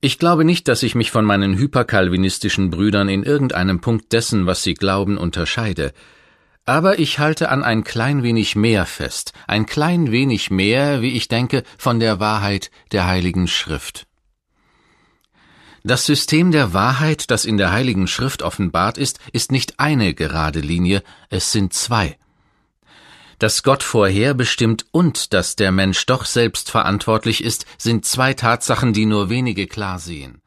Ich glaube nicht, dass ich mich von meinen hyperkalvinistischen Brüdern in irgendeinem Punkt dessen, was sie glauben, unterscheide. Aber ich halte an ein klein wenig mehr fest, ein klein wenig mehr, wie ich denke, von der Wahrheit der Heiligen Schrift. Das System der Wahrheit, das in der Heiligen Schrift offenbart ist nicht eine gerade Linie, es sind zwei. Dass Gott vorherbestimmt und dass der Mensch doch selbst verantwortlich ist, sind zwei Tatsachen, die nur wenige klar sehen.